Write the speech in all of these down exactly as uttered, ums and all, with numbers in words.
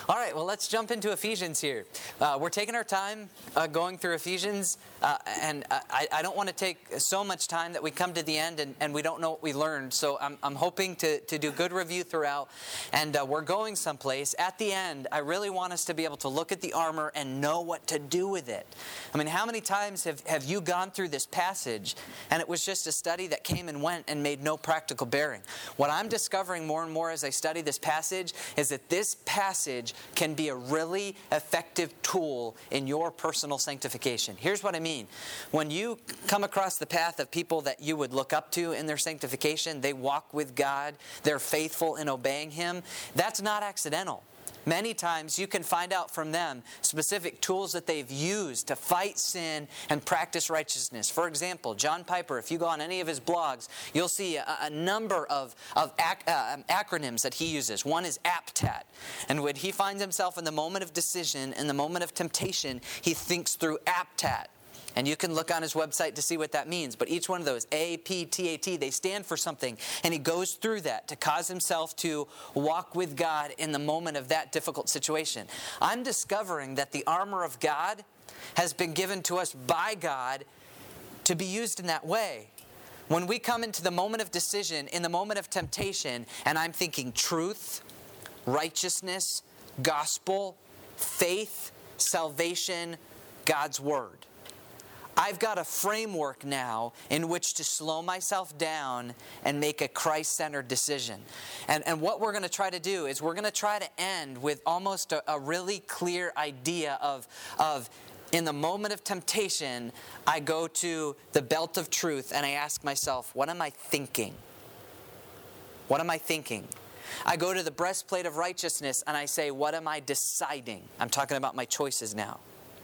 All right, well, let's jump into Ephesians here. Uh, we're taking our time uh, going through Ephesians, uh, and I, I don't want to take so much time that we come to the end and, and we don't know what we learned. So I'm, I'm hoping to, to do good review throughout, and uh, we're going someplace. At the end, I really want us to be able to look at the armor and know what to do with it. I mean, how many times have, have you gone through this passage, and it was just a study that came and went and made no practical bearing? What I'm discovering more and more as I study this passage is that this passage can be a really effective tool in your personal sanctification. Here's what I mean. When you come across the path of people that you would look up to in their sanctification, they walk with God, they're faithful in obeying Him, that's not accidental. Many times you can find out from them specific tools that they've used to fight sin and practice righteousness. For example, John Piper, if you go on any of his blogs, you'll see a, a number of, of ac- uh, acronyms that he uses. One is APTAT. And when he finds himself in the moment of decision, in the moment of temptation, he thinks through APTAT. And you can look on his website to see what that means. But each one of those, A, P, T, A, T, they stand for something. And he goes through that to cause himself to walk with God in the moment of that difficult situation. I'm discovering that the armor of God has been given to us by God to be used in that way. When we come into the moment of decision, in the moment of temptation, and I'm thinking truth, righteousness, gospel, faith, salvation, God's Word. I've got a framework now in which to slow myself down and make a Christ-centered decision. And, and what we're going to try to do is we're going to try to end with almost a, a really clear idea of, of, in the moment of temptation, I go to the belt of truth and I ask myself, what am I thinking? What am I thinking? I go to the breastplate of righteousness and I say, what am I deciding? I'm talking about my choices now.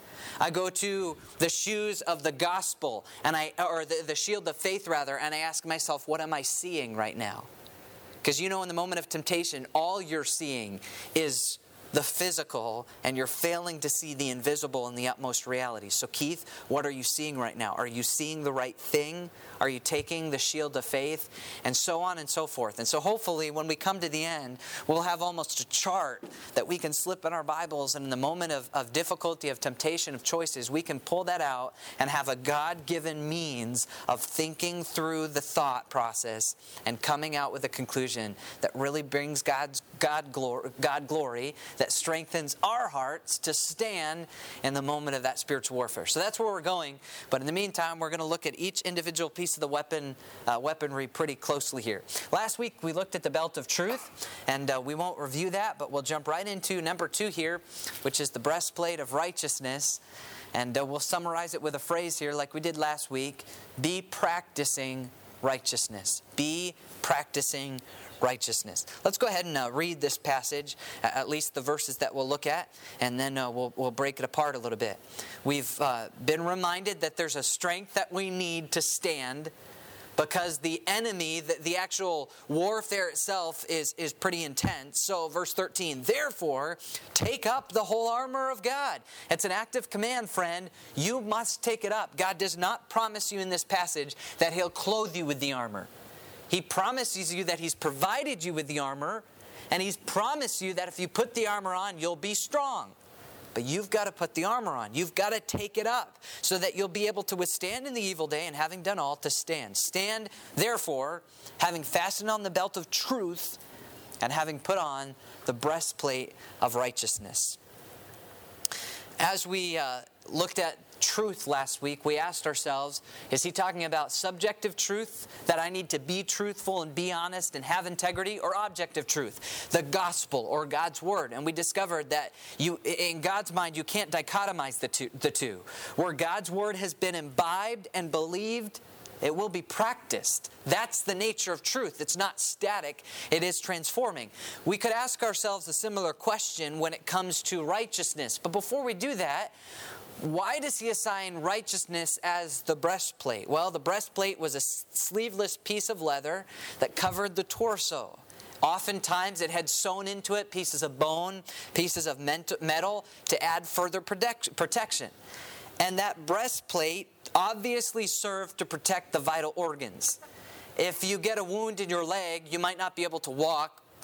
I go to the shoes of the gospel, and I, or the, the shield of faith rather, and I ask myself, what am I seeing right now? Because you know, in the moment of temptation, all you're seeing is the physical, and you're failing to see the invisible and the utmost reality. So Keith, what are you seeing right now? Are you seeing the right thing? Are you taking the shield of faith? And so on and so forth. And so hopefully when we come to the end, we'll have almost a chart that we can slip in our Bibles, and in the moment of, of difficulty, of temptation, of choices, we can pull that out and have a God-given means of thinking through the thought process and coming out with a conclusion that really brings God's God glory, God glory, that strengthens our hearts to stand in the moment of that spiritual warfare. So that's where we're going. But in the meantime, we're going to look at each individual piece of the weapon uh, weaponry pretty closely here. Last week, we looked at the belt of truth, and uh, we won't review that, but we'll jump right into number two here, which is the breastplate of righteousness. And uh, we'll summarize it with a phrase here like we did last week. Be practicing righteousness. Be practicing righteousness. Let's go ahead and uh, read this passage, uh, at least the verses that we'll look at, and then uh, we'll, we'll break it apart a little bit. We've uh, been reminded that there's a strength that we need to stand, because the enemy, the, the actual warfare itself is, is pretty intense. So verse thirteen, therefore, take up the whole armor of God. It's an active command, friend. You must take it up. God does not promise you in this passage that He'll clothe you with the armor. He promises you that He's provided you with the armor, and He's promised you that if you put the armor on, you'll be strong. But you've got to put the armor on. You've got to take it up so that you'll be able to withstand in the evil day, and having done all, to stand. Stand, therefore, having fastened on the belt of truth and having put on the breastplate of righteousness. As we uh, looked at truth last week, we asked ourselves, is he talking about subjective truth, that I need to be truthful and be honest and have integrity, or objective truth, the gospel or God's word? And we discovered that you, in God's mind, you can't dichotomize the two, the two. Where God's word has been imbibed and believed, it will be practiced. That's the nature of truth. It's not static. It is transforming. We could ask ourselves a similar question when it comes to righteousness. But before we do that, why does he assign righteousness as the breastplate? Well, the breastplate was a sleeveless piece of leather that covered the torso. Oftentimes it had sewn into it pieces of bone, pieces of metal to add further protection. And that breastplate obviously served to protect the vital organs. If you get a wound in your leg, you might not be able to walk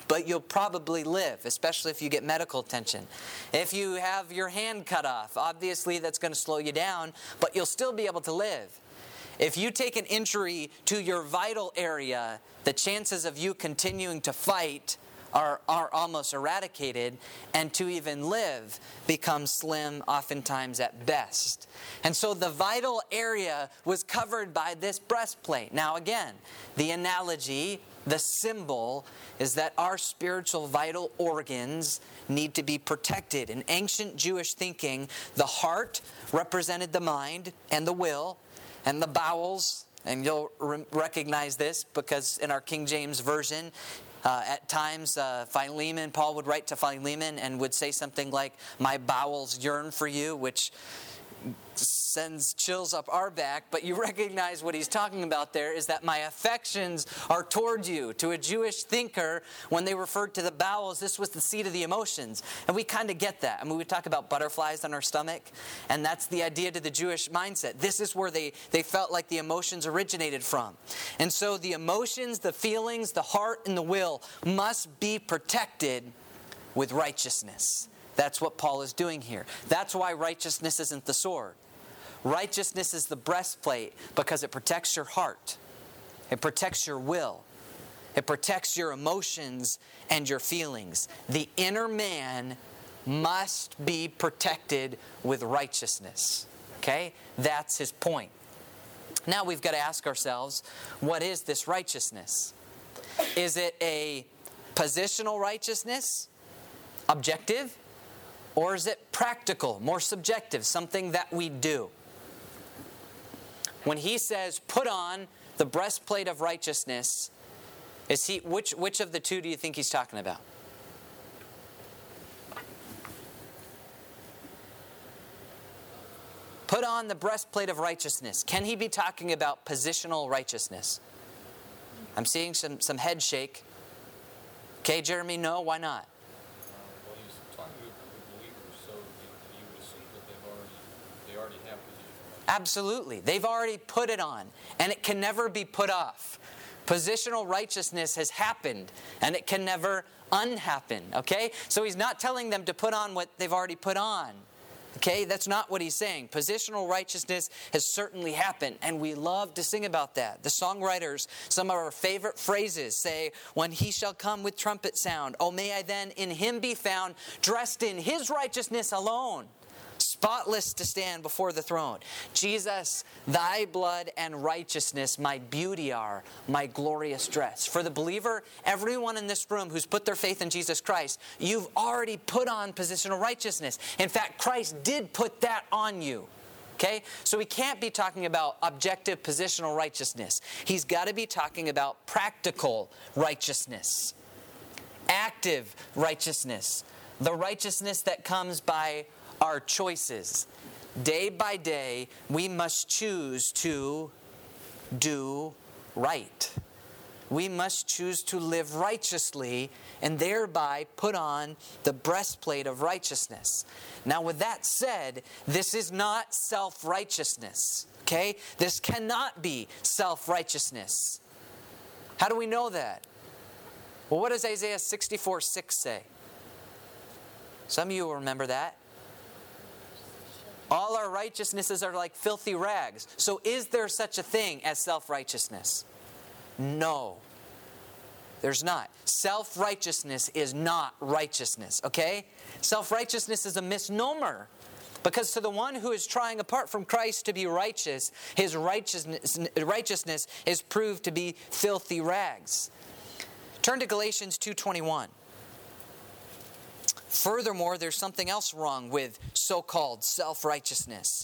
but you'll probably live, especially if you get medical attention. If you have your hand cut off, obviously that's going to slow you down, but you'll still be able to live. If you take an injury to your vital area, the chances of you continuing to fight are, are almost eradicated, and to even live becomes slim oftentimes at best. And so the vital area was covered by this breastplate. Now again, the analogy, the symbol, is that our spiritual vital organs need to be protected. In ancient Jewish thinking, the heart represented the mind and the will, and the bowels, and you'll re- recognize this because in our King James Version, Uh, at times, uh, Philemon, Paul would write to Philemon and would say something like, "My bowels yearn for you," which sends chills up our back, but you recognize what he's talking about there is that my affections are toward you. To a Jewish thinker, when they referred to the bowels, this was the seat of the emotions. And we kind of get that. I mean, we talk about butterflies on our stomach, and that's the idea to the Jewish mindset. This is where they, they felt like the emotions originated from. And so the emotions, the feelings, the heart, and the will must be protected with righteousness. That's what Paul is doing here. That's why righteousness isn't the sword. Righteousness is the breastplate because it protects your heart. It protects your will. It protects your emotions and your feelings. The inner man must be protected with righteousness. Okay? That's his point. Now we've got to ask ourselves, what is this righteousness? Is it a positional righteousness? Objective? Or is it practical, more subjective, something that we do? When he says, put on the breastplate of righteousness, is he which, which of the two do you think he's talking about? Put on the breastplate of righteousness. Can he be talking about positional righteousness? I'm seeing some, some head shake. Okay, Jeremy, no, why not? Absolutely. They've already put it on, and it can never be put off. Positional righteousness has happened, and it can never unhappen. Okay? So he's not telling them to put on what they've already put on. Okay? That's not what he's saying. Positional righteousness has certainly happened, and we love to sing about that. The songwriters, some of our favorite phrases say, "When he shall come with trumpet sound, oh, may I then in him be found, dressed in his righteousness alone, spotless to stand before the throne. Jesus, thy blood and righteousness my beauty are, my glorious dress." For the believer, everyone in this room who's put their faith in Jesus Christ, you've already put on positional righteousness. In fact, Christ did put that on you. Okay? So we can't be talking about objective positional righteousness. He's got to be talking about practical righteousness. Active righteousness. The righteousness that comes by our choices. Day by day, we must choose to do right. We must choose to live righteously and thereby put on the breastplate of righteousness. Now, with that said, this is not self-righteousness. Okay? This cannot be self-righteousness. How do we know that? Well, what does Isaiah sixty-four six say? Some of you will remember that. All our righteousnesses are like filthy rags. So is there such a thing as self-righteousness? No. There's not. Self-righteousness is not righteousness, okay? Self-righteousness is a misnomer. Because to the one who is trying apart from Christ to be righteous, his righteousness, righteousness is proved to be filthy rags. Turn to Galatians two twenty-one. Furthermore, there's something else wrong with so-called self-righteousness.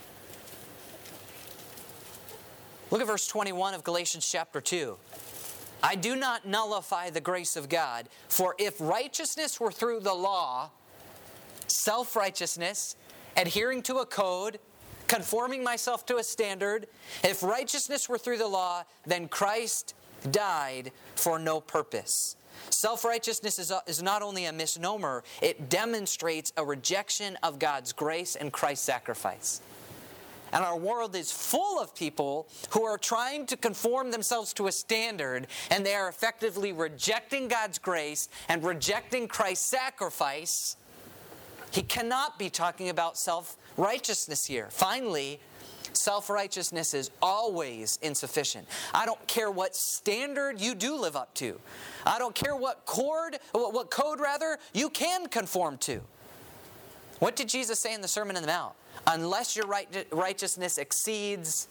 Look at verse twenty-one of Galatians chapter two. "I do not nullify the grace of God, for if righteousness were through the law," self-righteousness, adhering to a code, conforming myself to a standard, if righteousness were through the law, then Christ died for no purpose. Self-righteousness is, a, is not only a misnomer, it demonstrates a rejection of God's grace and Christ's sacrifice. And our world is full of people who are trying to conform themselves to a standard, and they are effectively rejecting God's grace and rejecting Christ's sacrifice. He cannot be talking about self-righteousness here. Finally, self-righteousness is always insufficient. I don't care what standard you do live up to. I don't care what code, what code rather, you can conform to. What did Jesus say in the Sermon on the Mount? Unless your righteousness exceeds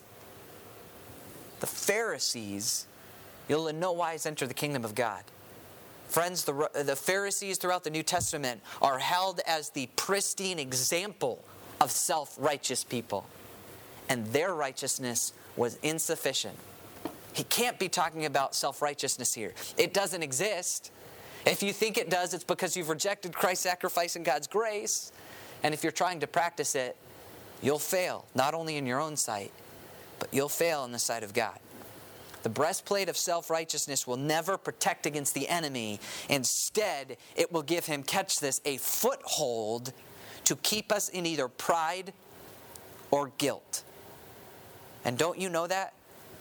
the Pharisees, you'll in no wise enter the kingdom of God. Friends, the, the Pharisees throughout the New Testament are held as the pristine example of self-righteous people. And their righteousness was insufficient. He can't be talking about self-righteousness here. It doesn't exist. If you think it does, it's because you've rejected Christ's sacrifice and God's grace. And if you're trying to practice it, you'll fail, not only in your own sight, but you'll fail in the sight of God. The breastplate of self-righteousness will never protect against the enemy. Instead, it will give him, catch this, a foothold to keep us in either pride or guilt. And don't you know that?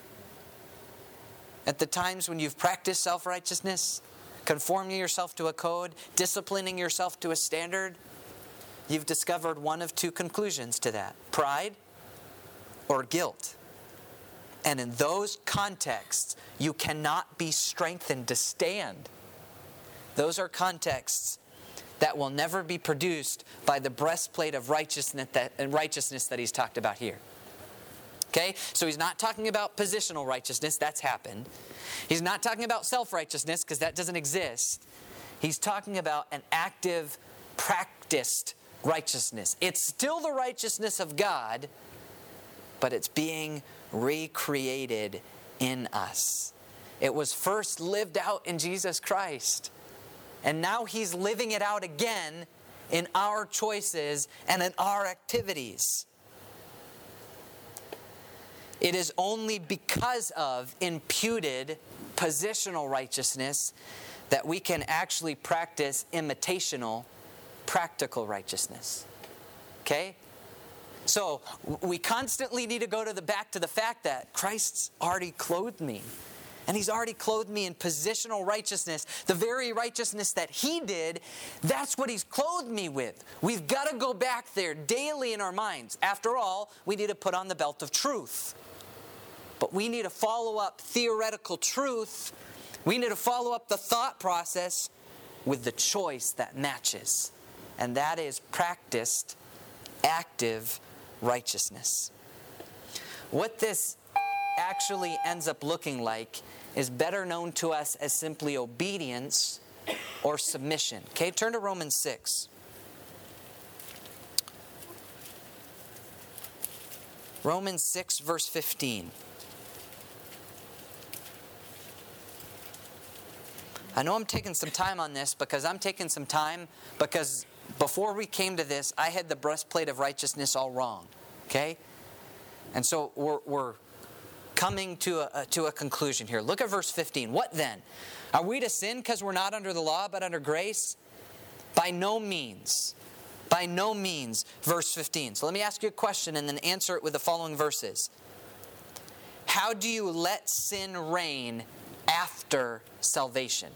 At the times when you've practiced self-righteousness, conforming yourself to a code, disciplining yourself to a standard, you've discovered one of two conclusions to that: pride or guilt. And in those contexts, you cannot be strengthened to stand. Those are contexts that will never be produced by the breastplate of righteousness that, and righteousness that he's talked about here. Okay? So he's not talking about positional righteousness. That's happened. He's not talking about self-righteousness, because that doesn't exist. He's talking about an active, practiced righteousness. It's still the righteousness of God, but it's being recreated in us. It was first lived out in Jesus Christ, and now he's living it out again in our choices and in our activities. It is only because of imputed positional righteousness that we can actually practice imitational, practical righteousness. Okay? So we constantly need to go to the back to the fact that Christ's already clothed me. And he's already clothed me in positional righteousness. The very righteousness that he did, that's what he's clothed me with. We've got to go back there daily in our minds. After all, we need to put on the belt of truth. But we need to follow up theoretical truth. We need to follow up the thought process with the choice that matches. And that is practiced, active righteousness. What this actually ends up looking like is better known to us as simply obedience or submission. Okay, turn to Romans six. Romans six, verse fifteen. I know I'm taking some time on this because I'm taking some time because before we came to this, I had the breastplate of righteousness all wrong. Okay? And so we're, we're coming to a, to a conclusion here. Look at verse fifteen. What then? Are we to sin because we're not under the law but under grace? By no means. By no means. Verse fifteen. So let me ask you a question and then answer it with the following verses. How do you let sin reign after salvation?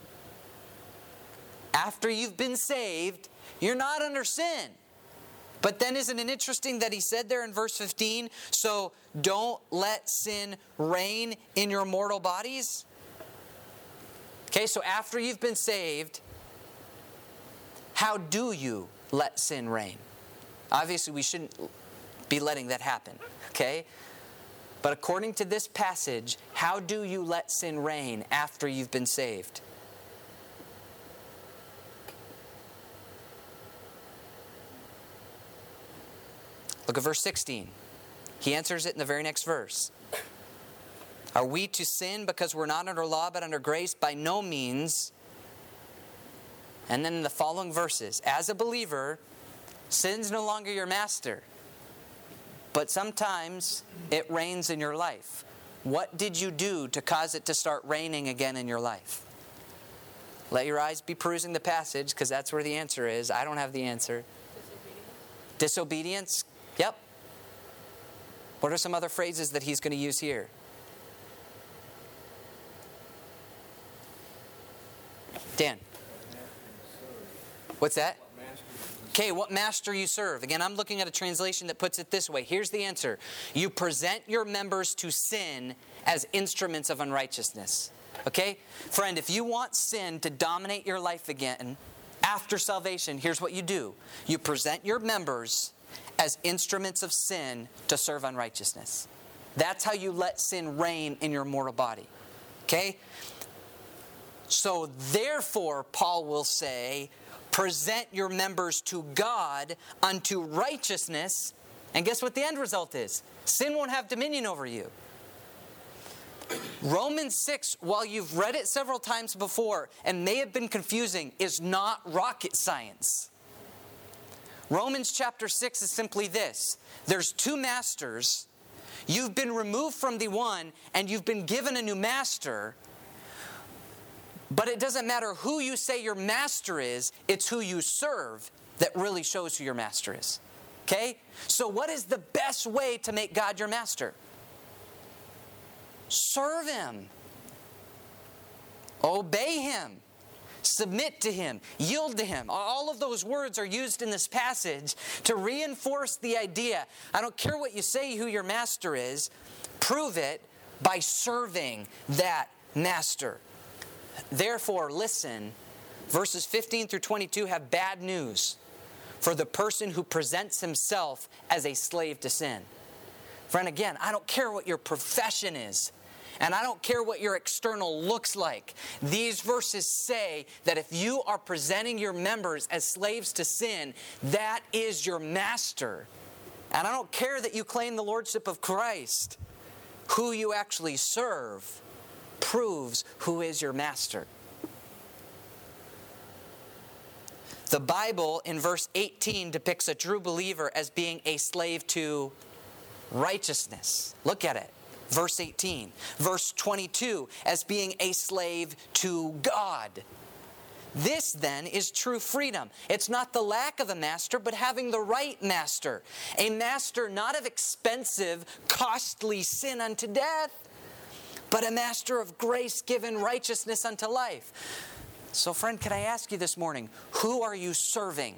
After you've been saved, you're not under sin. But then isn't it interesting that he said there in verse fifteen, so don't let sin reign in your mortal bodies? Okay, so after you've been saved, how do you let sin reign? Obviously, we shouldn't be letting that happen, okay? But according to this passage, how do you let sin reign after you've been saved? Look at verse sixteen. He answers it in the very next verse. Are we to sin because we're not under law but under grace? By no means. And then in the following verses, as a believer, sin's no longer your master. But sometimes it reigns in your life. What did you do to cause it to start reigning again in your life? Let your eyes be perusing the passage, because that's where the answer is. I don't have the answer. Disobedience? Disobedience? Yep. What are some other phrases that he's going to use here? Dan. What's that? Okay, what master you serve. Again, I'm looking at a translation that puts it this way. Here's the answer. You present your members to sin as instruments of unrighteousness. Okay? Friend, if you want sin to dominate your life again after salvation, here's what you do. You present your members as instruments of sin to serve unrighteousness. That's how you let sin reign in your mortal body. Okay? So therefore, Paul will say, present your members to God unto righteousness. And guess what the end result is? Sin won't have dominion over you. Romans six, while you've read it several times before and may have been confusing, is not rocket science. Romans chapter six is simply this. There's two masters. You've been removed from the one and you've been given a new master. But it doesn't matter who you say your master is, it's who you serve that really shows who your master is. Okay? So what is the best way to make God your master? Serve Him. Obey Him. Submit to Him. Yield to Him. All of those words are used in this passage to reinforce the idea. I don't care what you say who your master is. Prove it by serving that master. Therefore, listen, verses fifteen through twenty-two have bad news for the person who presents himself as a slave to sin. Friend, again, I don't care what your profession is, and I don't care what your external looks like. These verses say that if you are presenting your members as slaves to sin, that is your master. And I don't care that you claim the lordship of Christ. Who you actually serve proves who is your master. The Bible in verse eighteen depicts a true believer as being a slave to righteousness. Look at it. Verse eighteen. Verse twenty-two as being a slave to God. This then is true freedom. It's not the lack of a master, but having the right master. A master not of expensive, costly sin unto death, but a master of grace given righteousness unto life. So friend, can I ask you this morning, who are you serving?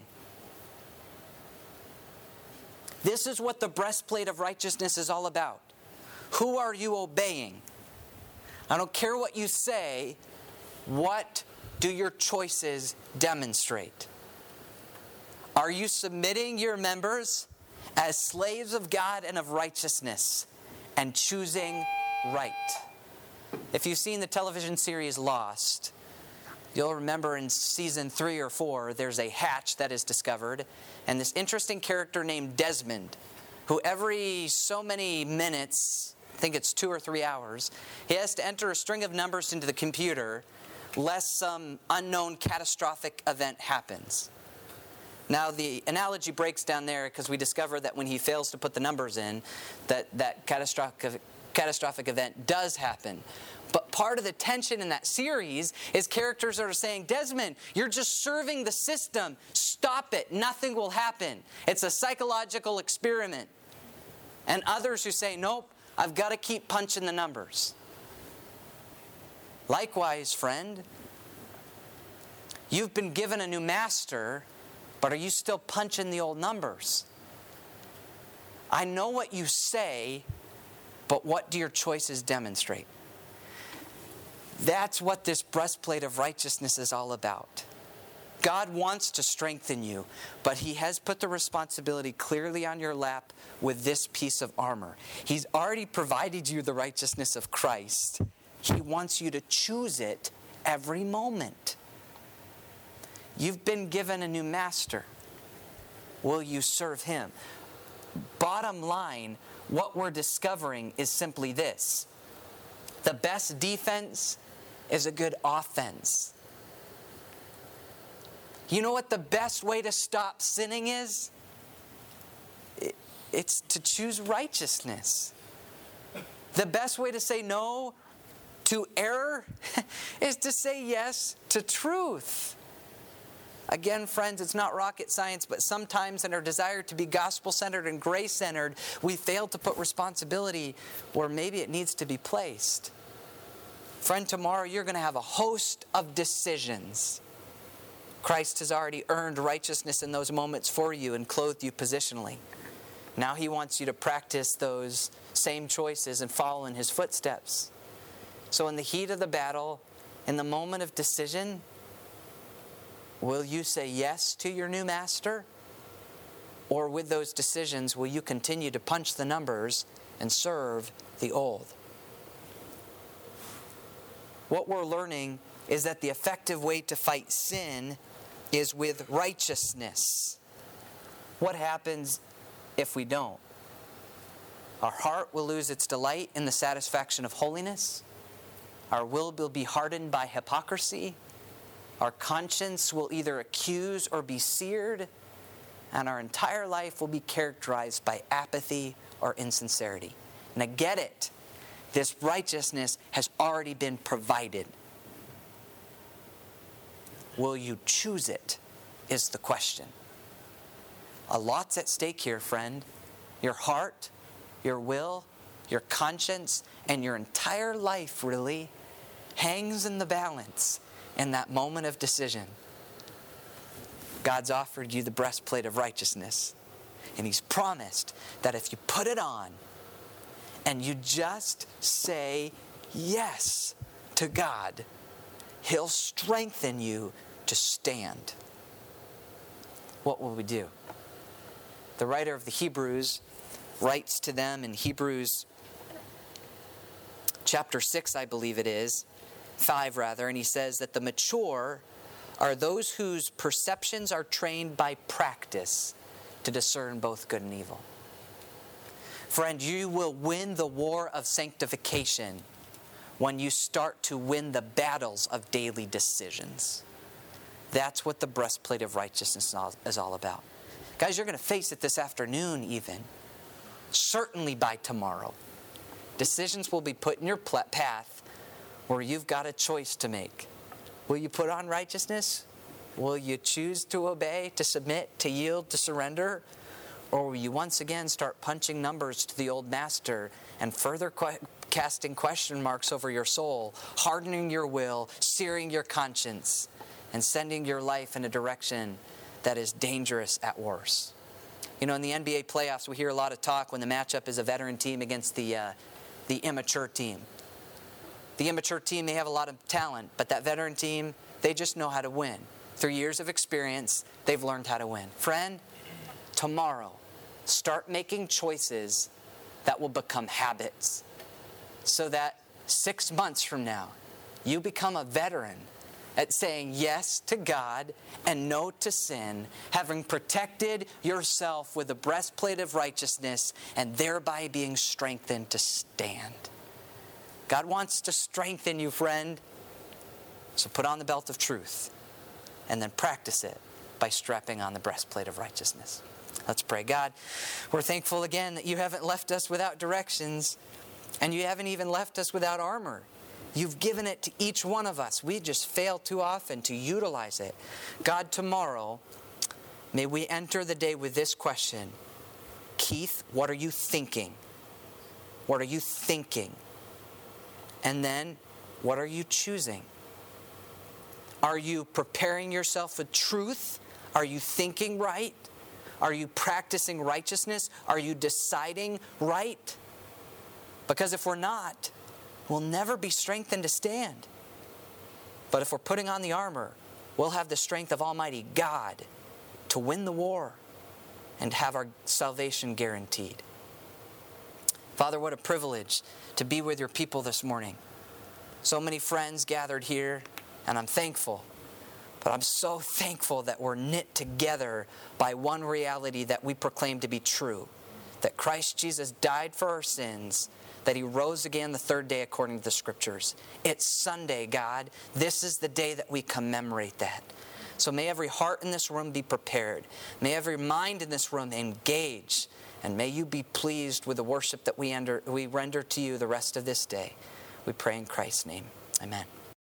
This is what the breastplate of righteousness is all about. Who are you obeying? I don't care what you say. What do your choices demonstrate? Are you submitting your members as slaves of God and of righteousness and choosing right? If you've seen the television series Lost, you'll remember in season three or four, there's a hatch that is discovered, and this interesting character named Desmond, who every so many minutes, I think it's two or three hours, he has to enter a string of numbers into the computer lest some unknown catastrophic event happens. Now the analogy breaks down there because we discover that when he fails to put the numbers in, that that catastrophic catastrophic event does happen. But part of the tension in that series is characters that are saying, Desmond, you're just serving the system. Stop it. Nothing will happen. It's a psychological experiment. And others who say, nope, I've got to keep punching the numbers. Likewise, friend, you've been given a new master, but are you still punching the old numbers? I know what you say, but what do your choices demonstrate? That's what this breastplate of righteousness is all about. God wants to strengthen you, but He has put the responsibility clearly on your lap with this piece of armor. He's already provided you the righteousness of Christ. He wants you to choose it every moment. You've been given a new master. Will you serve Him? Bottom line, what we're discovering is simply this. The best defense is a good offense. You know what the best way to stop sinning is? It, it's to choose righteousness. The best way to say no to error is to say yes to truth. Again, friends, it's not rocket science, but sometimes in our desire to be gospel-centered and grace-centered, we fail to put responsibility where maybe it needs to be placed. Friend, tomorrow you're going to have a host of decisions. Christ has already earned righteousness in those moments for you and clothed you positionally. Now He wants you to practice those same choices and follow in His footsteps. So in the heat of the battle, in the moment of decision, will you say yes to your new master? Or with those decisions, will you continue to punch the numbers and serve the old? What we're learning is that the effective way to fight sin is with righteousness. What happens if we don't? Our heart will lose its delight in the satisfaction of holiness. Our will will be hardened by hypocrisy. Our conscience will either accuse or be seared. And our entire life will be characterized by apathy or insincerity. And I get it. This righteousness has already been provided. Will you choose it, is the question. A lot's at stake here, friend. Your heart, your will, your conscience, and your entire life, really, hangs in the balance in that moment of decision. God's offered you the breastplate of righteousness. And He's promised that if you put it on and you just say yes to God, He'll strengthen you to stand. What will we do? The writer of the Hebrews writes to them in Hebrews chapter six, I believe it is, five rather, and he says that the mature are those whose perceptions are trained by practice to discern both good and evil. Friend, you will win the war of sanctification when you start to win the battles of daily decisions. That's what the breastplate of righteousness is all about. Guys, you're going to face it this afternoon even. Certainly by tomorrow. Decisions will be put in your path where you've got a choice to make. Will you put on righteousness? Will you choose to obey, to submit, to yield, to surrender? Or will you once again start punching numbers to the old master and further que- casting question marks over your soul, hardening your will, searing your conscience, and sending your life in a direction that is dangerous at worst? You know, in the N B A playoffs, we hear a lot of talk when the matchup is a veteran team against the, uh, the immature team. The immature team, they have a lot of talent, but that veteran team, they just know how to win. Through years of experience, they've learned how to win. Friend, tomorrow, start making choices that will become habits so that six months from now, you become a veteran at saying yes to God and no to sin, having protected yourself with the breastplate of righteousness and thereby being strengthened to stand. God wants to strengthen you, friend. So put on the belt of truth and then practice it by strapping on the breastplate of righteousness. Let's pray. God, we're thankful again that you haven't left us without directions and you haven't even left us without armor. You've given it to each one of us. We just fail too often to utilize it. God, tomorrow, may we enter the day with this question. Keith, what are you thinking? What are you thinking? And then, what are you choosing? Are you preparing yourself with truth? Are you thinking right? Are you practicing righteousness? Are you deciding right? Because if we're not, we'll never be strengthened to stand. But if we're putting on the armor, we'll have the strength of Almighty God to win the war and have our salvation guaranteed. Father, what a privilege to be with your people this morning. So many friends gathered here, and I'm thankful. But I'm so thankful that we're knit together by one reality that we proclaim to be true. That Christ Jesus died for our sins, that He rose again the third day according to the Scriptures. It's Sunday, God. This is the day that we commemorate that. So may every heart in this room be prepared. May every mind in this room engage. And may you be pleased with the worship that we, ender, we render to you the rest of this day. We pray in Christ's name. Amen.